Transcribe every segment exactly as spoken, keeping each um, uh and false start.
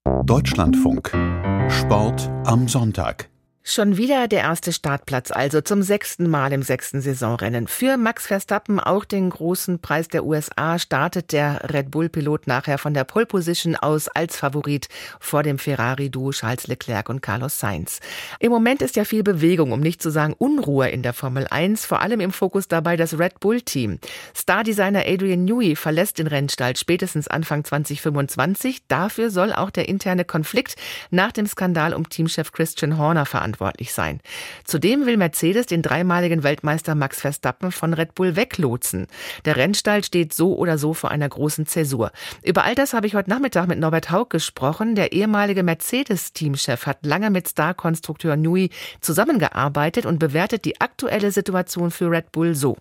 Deutschlandfunk. Sport am Sonntag. Schon wieder der erste Startplatz, also zum sechsten Mal im sechsten Saisonrennen. Für Max Verstappen, auch den großen Preis der U S A, startet der Red Bull-Pilot nachher von der Pole Position aus als Favorit vor dem Ferrari-Duo Charles Leclerc und Carlos Sainz. Im Moment ist ja viel Bewegung, um nicht zu sagen Unruhe in der Formel eins, vor allem im Fokus dabei das Red Bull-Team. Stardesigner Adrian Newey verlässt den Rennstall spätestens Anfang zwanzig fünfundzwanzig. Dafür soll auch der interne Konflikt nach dem Skandal um Teamchef Christian Horner verantwortlich sein. Zudem will Mercedes den dreimaligen Weltmeister Max Verstappen von Red Bull weglotsen. Der Rennstall steht so oder so vor einer großen Zäsur. Über all das habe ich heute Nachmittag mit Norbert Haug gesprochen. Der ehemalige Mercedes-Teamchef hat lange mit Star-Konstrukteur Newey zusammengearbeitet und bewertet die aktuelle Situation für Red Bull so.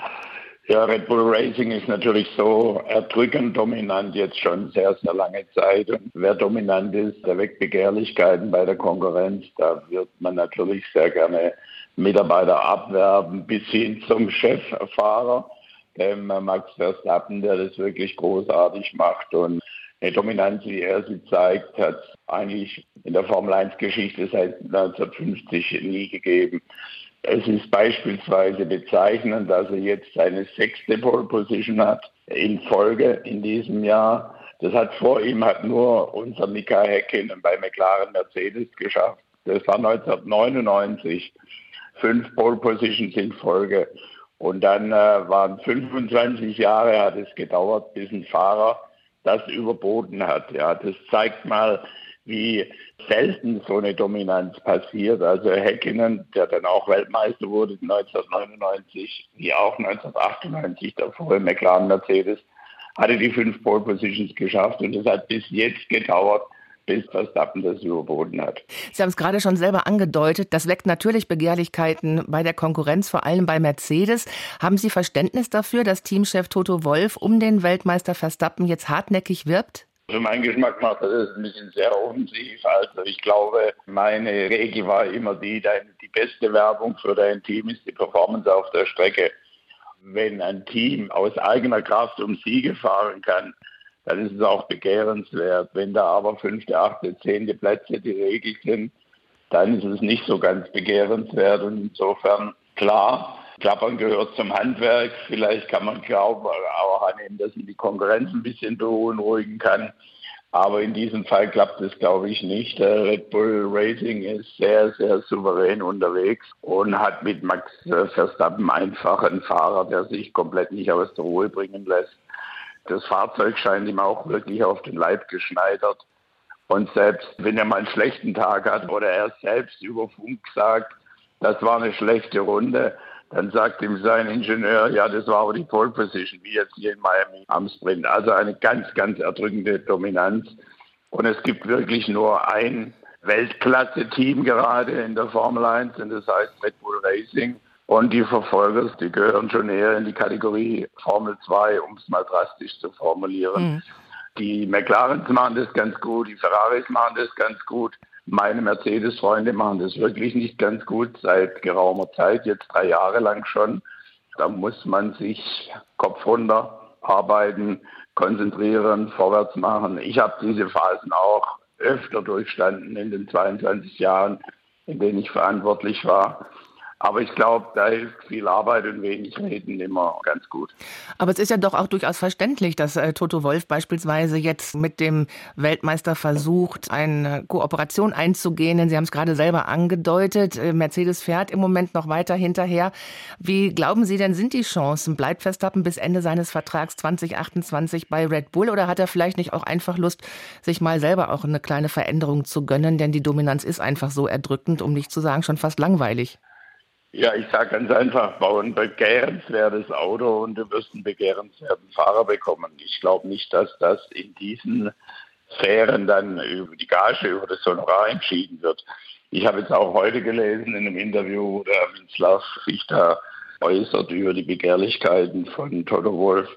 Ja, Red Bull Racing ist natürlich so erdrückend dominant jetzt schon sehr, sehr lange Zeit. Und wer dominant ist, der weckt Begehrlichkeiten bei der Konkurrenz. Da wird man natürlich sehr gerne Mitarbeiter abwerben, bis hin zum Cheffahrer, dem Max Verstappen, der das wirklich großartig macht. Und eine Dominanz, wie er sie zeigt, hat es eigentlich in der Formel eins Geschichte seit neunzehnhundertfünfzig nie gegeben. Es ist beispielsweise bezeichnend, dass er jetzt seine sechste Pole Position hat in Folge in diesem Jahr. Das hat vor ihm hat nur unser Mika Häkkinen bei McLaren Mercedes geschafft. Das war neunzehnhundertneunundneunzig. Fünf Pole Positions in Folge. Und dann äh, waren fünfundzwanzig Jahre hat es gedauert, bis ein Fahrer das überboten hat. Ja, das zeigt mal, wie selten so eine Dominanz passiert. Also Häkkinen, der dann auch Weltmeister wurde neunzehnhundertneunundneunzig, wie auch neunzehnhundertachtundneunzig davor in McLaren Mercedes, hatte die fünf Pole Positions geschafft und es hat bis jetzt gedauert, bis Verstappen das überboten hat. Sie haben es gerade schon selber angedeutet, das weckt natürlich Begehrlichkeiten bei der Konkurrenz, vor allem bei Mercedes. Haben Sie Verständnis dafür, dass Teamchef Toto Wolff um den Weltmeister Verstappen jetzt hartnäckig wirbt? Für meinen Geschmack macht er das ein bisschen sehr offensiv. Also ich glaube, meine Regel war immer die, die beste Werbung für dein Team ist die Performance auf der Strecke. Wenn ein Team aus eigener Kraft um Siege fahren kann, dann ist es auch begehrenswert. Wenn da aber fünfte, achte, zehnte Plätze die Regel sind, dann ist es nicht so ganz begehrenswert. Und insofern, klar, Klappern gehört zum Handwerk. Vielleicht kann man glauben, auch annehmen, dass man die Konkurrenz ein bisschen beunruhigen kann. Aber in diesem Fall klappt es, glaube ich, nicht. Der Red Bull Racing ist sehr, sehr souverän unterwegs und hat mit Max Verstappen einfach einen Fahrer, der sich komplett nicht aus der Ruhe bringen lässt. Das Fahrzeug scheint ihm auch wirklich auf den Leib geschneidert. Und selbst wenn er mal einen schlechten Tag hat oder er selbst über Funk sagt, das war eine schlechte Runde, dann sagt ihm sein Ingenieur, ja, das war aber die Pole Position, wie jetzt hier in Miami am Sprint. Also eine ganz, ganz erdrückende Dominanz. Und es gibt wirklich nur ein Weltklasse-Team gerade in der Formel eins, und das heißt Red Bull Racing. Und die Verfolger, die gehören schon eher in die Kategorie Formel zwei, um es mal drastisch zu formulieren. Mhm. Die McLarens machen das ganz gut, die Ferraris machen das ganz gut. Meine Mercedes-Freunde machen das wirklich nicht ganz gut, seit geraumer Zeit, jetzt drei Jahre lang schon. Da muss man sich Kopf runter arbeiten, konzentrieren, vorwärts machen. Ich habe diese Phasen auch öfter durchstanden in den zweiundzwanzig Jahren, in denen ich verantwortlich war. Aber ich glaube, da hilft viel Arbeit und wenig Reden immer ganz gut. Aber es ist ja doch auch durchaus verständlich, dass äh, Toto Wolff beispielsweise jetzt mit dem Weltmeister versucht, eine Kooperation einzugehen. Denn Sie haben es gerade selber angedeutet, äh, Mercedes fährt im Moment noch weiter hinterher. Wie glauben Sie denn, sind die Chancen? Bleibt Verstappen bis Ende seines Vertrags zwanzig achtundzwanzig bei Red Bull oder hat er vielleicht nicht auch einfach Lust, sich mal selber auch eine kleine Veränderung zu gönnen? Denn die Dominanz ist einfach so erdrückend, um nicht zu sagen schon fast langweilig. Ja, ich sage ganz einfach, bau ein begehrenswertes Auto und du wirst einen begehrenswerten Fahrer bekommen. Ich glaube nicht, dass das in diesen Sphären dann über die Gage, über das Honorar entschieden wird. Ich habe jetzt auch heute gelesen in einem Interview, wo der Minzlaff sich da äußert über die Begehrlichkeiten von Toto Wolff.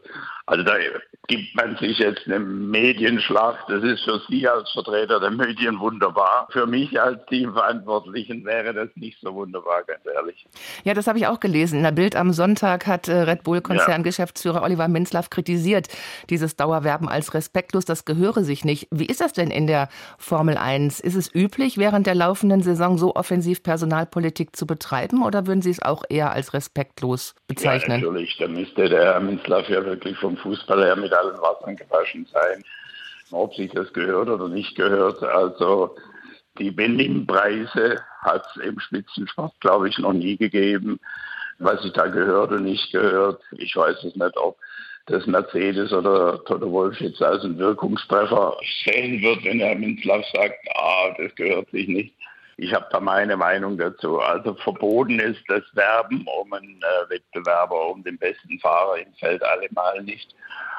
Also da gibt man sich jetzt eine Medienschlacht. Das ist für Sie als Vertreter der Medien wunderbar. Für mich als Teamverantwortlichen wäre das nicht so wunderbar, ganz ehrlich. Ja, das habe ich auch gelesen. In der Bild am Sonntag hat Red Bull-Konzerngeschäftsführer ja. Oliver Minzlaff kritisiert, dieses Dauerwerben als respektlos, das gehöre sich nicht. Wie ist das denn in der Formel eins? Ist es üblich, während der laufenden Saison so offensiv Personalpolitik zu betreiben, oder würden Sie es auch eher als respektlos bezeichnen? Ja, natürlich. Da müsste der Herr Minzlaff ja wirklich vom Fußball her mit allen Wassern gewaschen sein. Ob sich das gehört oder nicht gehört. Also die Benimmpreise hat es im Spitzensport, glaube ich, noch nie gegeben. Was sich da gehört und nicht gehört, ich weiß es nicht, ob das Mercedes oder Toto Wolff jetzt als ein Wirkungstreffer sehen wird, wenn Herr Minzlaff sagt, ah, das gehört sich nicht. Ich habe da meine Meinung dazu. Also verboten ist das Werben um einen äh, Wettbewerber, um den besten Fahrer im Feld allemal nicht.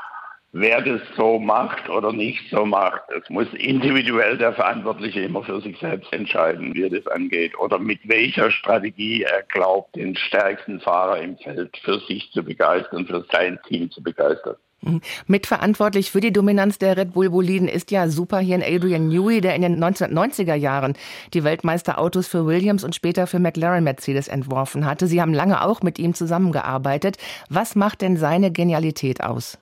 Wer das so macht oder nicht so macht, das muss individuell der Verantwortliche immer für sich selbst entscheiden, wie er das angeht. Oder mit welcher Strategie er glaubt, den stärksten Fahrer im Feld für sich zu begeistern, für sein Team zu begeistern. Mitverantwortlich für die Dominanz der Red Bull-Boliden ist ja Superhirn Adrian Newey, der in den neunzehnhundertneunziger Jahren die Weltmeisterautos für Williams und später für McLaren Mercedes entworfen hatte. Sie haben lange auch mit ihm zusammengearbeitet. Was macht denn seine Genialität aus?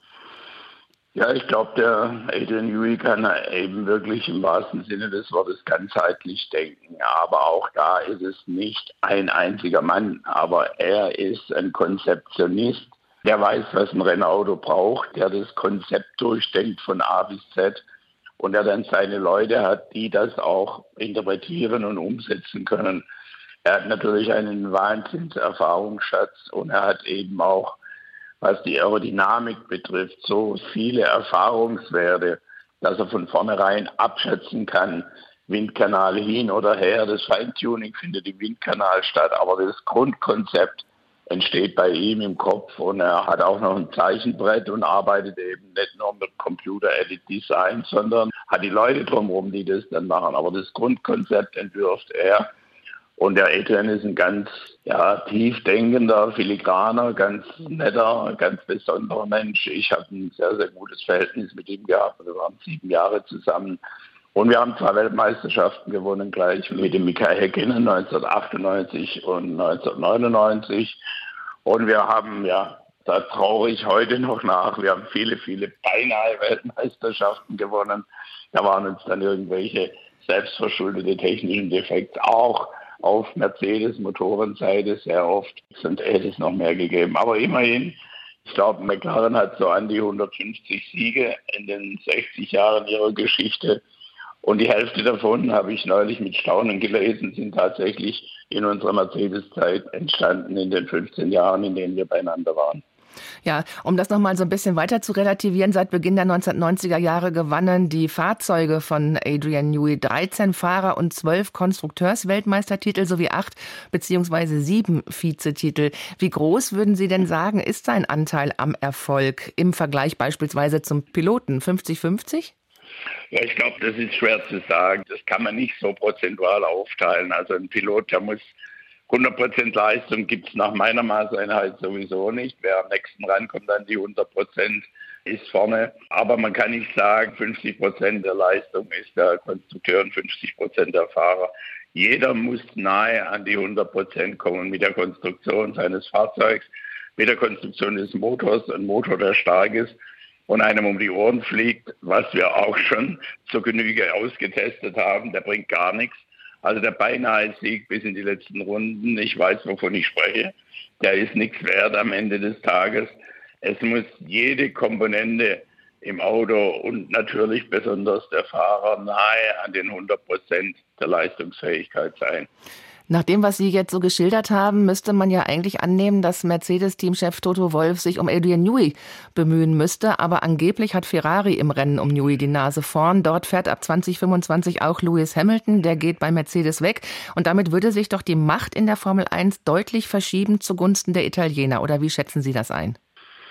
Ja, ich glaube, der Adrian Newey kann eben wirklich im wahrsten Sinne des Wortes ganzheitlich denken. Aber auch da ist es nicht ein einziger Mann. Aber er ist ein Konzeptionist. Der weiß, was ein Rennauto braucht, der das Konzept durchdenkt von A bis Z und der dann seine Leute hat, die das auch interpretieren und umsetzen können. Er hat natürlich einen Wahnsinnserfahrungsschatz und er hat eben auch, was die Aerodynamik betrifft, so viele Erfahrungswerte, dass er von vornherein abschätzen kann, Windkanal hin oder her. Das Feintuning findet im Windkanal statt, aber das Grundkonzept entsteht bei ihm im Kopf und er hat auch noch ein Zeichenbrett und arbeitet eben nicht nur mit Computer-Edit Design, sondern hat die Leute drumherum, die das dann machen. Aber das Grundkonzept entwirft er und der Adrian ist ein ganz ja, tiefdenkender, filigraner, ganz netter, ganz besonderer Mensch. Ich habe ein sehr, sehr gutes Verhältnis mit ihm gehabt. Wir waren sieben Jahre zusammen. Und wir haben zwei Weltmeisterschaften gewonnen, gleich mit dem Mika Häkkinen neunzehnhundertachtundneunzig und neunzehnhundertneunundneunzig. Und wir haben, ja, da traue ich heute noch nach, wir haben viele, viele beinahe Weltmeisterschaften gewonnen. Da waren uns dann irgendwelche selbstverschuldete technischen Defekte auch auf Mercedes-Motorenseite sehr oft. Und hätte es noch mehr gegeben. Aber immerhin, ich glaube, McLaren hat so an die hundertfünfzig Siege in den sechzig Jahren ihrer Geschichte. Und die Hälfte davon, habe ich neulich mit Staunen gelesen, sind tatsächlich in unserer Mercedes-Zeit entstanden in den fünfzehn Jahren, in denen wir beieinander waren. Ja, um das nochmal so ein bisschen weiter zu relativieren, seit Beginn der neunzehnhundertneunziger Jahre gewannen die Fahrzeuge von Adrian Newey dreizehn Fahrer- und zwölf Konstrukteursweltmeistertitel sowie acht beziehungsweise sieben Vizetitel. Wie groß, würden Sie denn sagen, ist sein Anteil am Erfolg im Vergleich beispielsweise zum Piloten? fünfzig fünfzig? Ja, ich glaube, das ist schwer zu sagen. Das kann man nicht so prozentual aufteilen. Also ein Pilot, der muss hundert Prozent Leistung gibt es nach meiner Maßeinheit sowieso nicht. Wer am nächsten rankommt an die hundert Prozent, ist vorne. Aber man kann nicht sagen, fünfzig Prozent der Leistung ist der Konstrukteur und fünfzig Prozent der Fahrer. Jeder muss nahe an die hundert Prozent kommen mit der Konstruktion seines Fahrzeugs, mit der Konstruktion des Motors. Ein Motor, der stark ist und einem um die Ohren fliegt, was wir auch schon zur Genüge ausgetestet haben, der bringt gar nichts. Also der beinahe Sieg bis in die letzten Runden, ich weiß, wovon ich spreche, der ist nichts wert am Ende des Tages. Es muss jede Komponente im Auto und natürlich besonders der Fahrer nahe an den hundert Prozent der Leistungsfähigkeit sein. Nach dem, was Sie jetzt so geschildert haben, müsste man ja eigentlich annehmen, dass Mercedes-Teamchef Toto Wolff sich um Adrian Newey bemühen müsste. Aber angeblich hat Ferrari im Rennen um Newey die Nase vorn. Dort fährt ab zwanzig fünfundzwanzig auch Lewis Hamilton. Der geht bei Mercedes weg. Und damit würde sich doch die Macht in der Formel eins deutlich verschieben zugunsten der Italiener. Oder wie schätzen Sie das ein?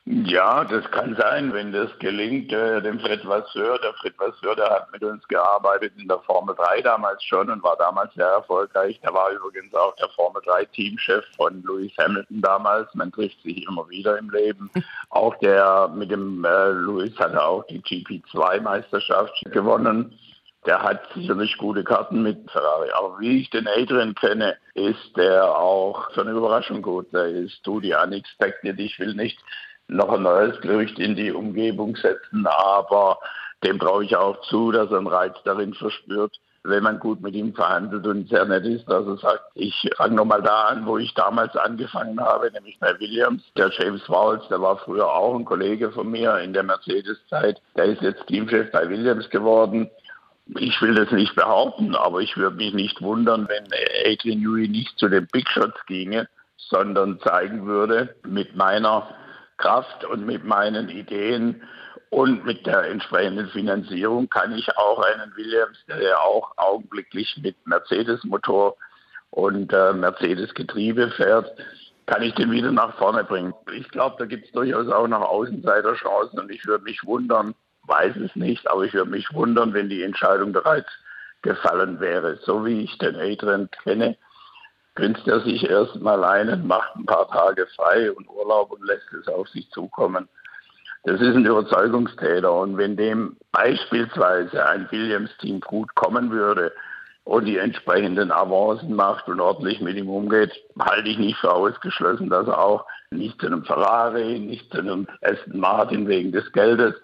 Ja, das kann sein, wenn das gelingt, äh, dem Fred Vasseur. Der Fred Vasseur, der hat mit uns gearbeitet in der Formel drei damals schon und war damals sehr erfolgreich. Der war übrigens auch der Formel drei Teamchef von Lewis Hamilton damals. Man trifft sich immer wieder im Leben. Auch der mit dem äh, Lewis hat er auch die G P zwei Meisterschaft gewonnen. Der hat sicherlich gute Karten mit Ferrari. Aber wie ich den Adrian kenne, ist der auch für eine Überraschung gut. Der ist to the unexpected. Ich will nicht noch ein neues Gerücht in die Umgebung setzen, aber dem traue ich auch zu, dass er einen Reiz darin verspürt, wenn man gut mit ihm verhandelt und sehr nett ist, dass er sagt, ich fange nochmal da an, wo ich damals angefangen habe, nämlich bei Williams. Der James Vowles, der war früher auch ein Kollege von mir in der Mercedes-Zeit, der ist jetzt Teamchef bei Williams geworden. Ich will das nicht behaupten, aber ich würde mich nicht wundern, wenn Adrian Newey nicht zu den Big Shots ginge, sondern zeigen würde, mit meiner Kraft und mit meinen Ideen und mit der entsprechenden Finanzierung kann ich auch einen Williams, der ja auch augenblicklich mit Mercedes-Motor und äh, Mercedes-Getriebe fährt, kann ich den wieder nach vorne bringen. Ich glaube, da gibt es durchaus auch noch Außenseiterchancen und ich würde mich wundern, weiß es nicht, aber ich würde mich wundern, wenn die Entscheidung bereits gefallen wäre. So wie ich den Adrian kenne, grinst er sich erstmal ein, macht ein paar Tage frei und Urlaub und lässt es auf sich zukommen. Das ist ein Überzeugungstäter und wenn dem beispielsweise ein Williams-Team gut kommen würde und die entsprechenden Avancen macht und ordentlich mit ihm umgeht, halte ich nicht für ausgeschlossen, dass er auch nicht zu einem Ferrari, nicht zu einem Aston Martin wegen des Geldes.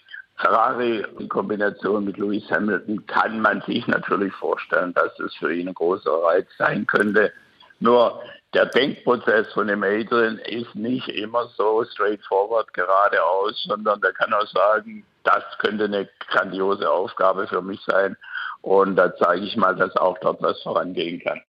Ferrari in Kombination mit Lewis Hamilton kann man sich natürlich vorstellen, dass es für ihn ein großer Reiz sein könnte. Nur der Denkprozess von dem Adrian ist nicht immer so straightforward geradeaus, sondern der kann auch sagen, das könnte eine grandiose Aufgabe für mich sein. Und da zeige ich mal, dass auch dort was vorangehen kann.